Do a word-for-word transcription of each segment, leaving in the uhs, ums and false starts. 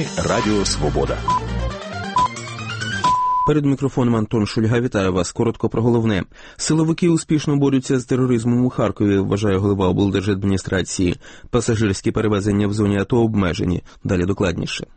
новини Радіо Свобода. Перед мікрофоном Антон Шульга. Вітаю вас. Коротко про головне. Силовики успішно борються з тероризмом у Харкові, вважає голова облдержадміністрації. Пасажирські перевезення в зоні АТО обмежені. Далі докладніше.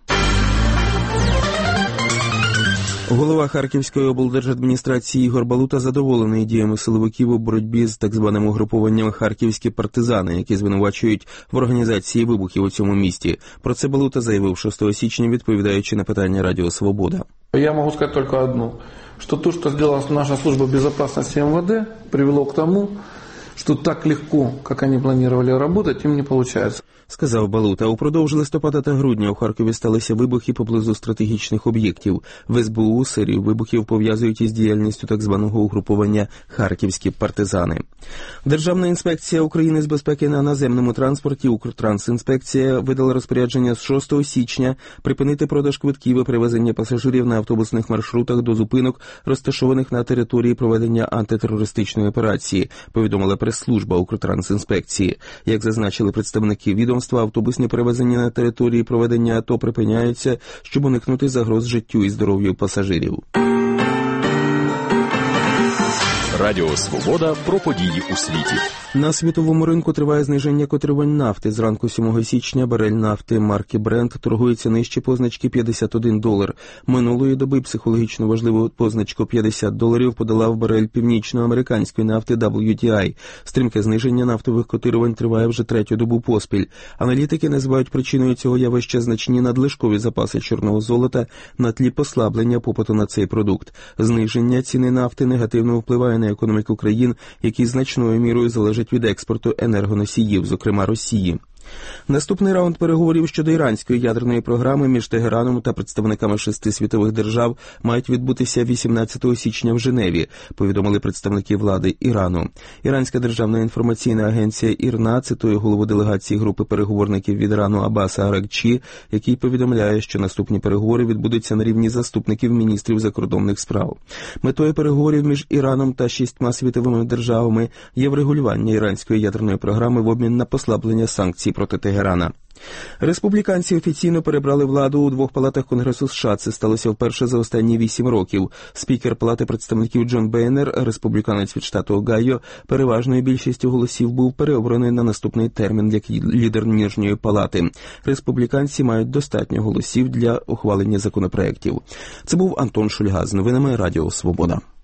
Голова Харківської облдержадміністрації Ігор Балута задоволений діями силовиків у боротьбі з так званим угрупованням «Харківські партизани», які звинувачують в організації вибухів у цьому місті. Про це Балута заявив шостого січня, відповідаючи на питання Радіо Свобода. Я могу сказать только одно, что то, что сделала наша служба безопасности эм вэ дэ, привело к тому, что так легко, как они планировали работать, им не получается. Сказав Балута. Упродовж листопада та грудня у Харкові сталися вибухи поблизу стратегічних об'єктів. В ес бе у серію вибухів пов'язують із діяльністю так званого угруповання «Харківські партизани». Державна інспекція України з безпеки на наземному транспорті «Укртрансінспекція» видала розпорядження з шостого січня припинити продаж квитків і перевезення пасажирів на автобусних маршрутах до зупинок, розташованих на території проведення антитерористичної операції, повідомила прес-служба «Укртрансінспекції». Як зазначили представники відомства, автобусні перевезення на території проведення АТО припиняються, щоб уникнути загроз життю і здоров'ю пасажирів. Радіо Свобода про події у світі. На світовому ринку триває зниження котирувань нафти. Зранку сьомого січня барель нафти марки Brent торгується нижче позначки п'ятдесят один долар. Минулої доби психологічно важливу позначку п'ятдесят доларів подолав барель північноамериканської нафти дабл ю ті ай. Стрімке зниження нафтових котирувань триває вже третю добу поспіль. Аналітики називають причиною цього явища значні надлишкові запаси чорного золота на тлі послаблення попиту на цей продукт. Зниження ціни нафти негативно впливає на економіку країн, які значною мірою залежать від експорту енергоносіїв, зокрема Росії. Наступний раунд переговорів щодо іранської ядерної програми між Тегераном та представниками шести світових держав мають відбутися вісімнадцятого січня в Женеві, повідомили представники влади Ірану. Іранська державна інформаційна агенція ІРНА цитує голову делегації групи переговорників від Ірану Аббаса Аракчі, який повідомляє, що наступні переговори відбудуться на рівні заступників міністрів закордонних справ. Метою переговорів між Іраном та шістьма світовими державами є врегулювання іранської ядерної програми в обмін на послаблення санкцій проти Тегерана. Республіканці офіційно перебрали владу у двох палатах Конгресу США. Це сталося вперше за останні вісім років. Спікер Палати представників Джон Бейнер, республіканець від штату Огайо, переважною більшістю голосів був переобраний на наступний термін як лідер Нижньої палати. Республіканці мають достатньо голосів для ухвалення законопроєктів. Це був Антон Шульга з новинами Радіо Свобода.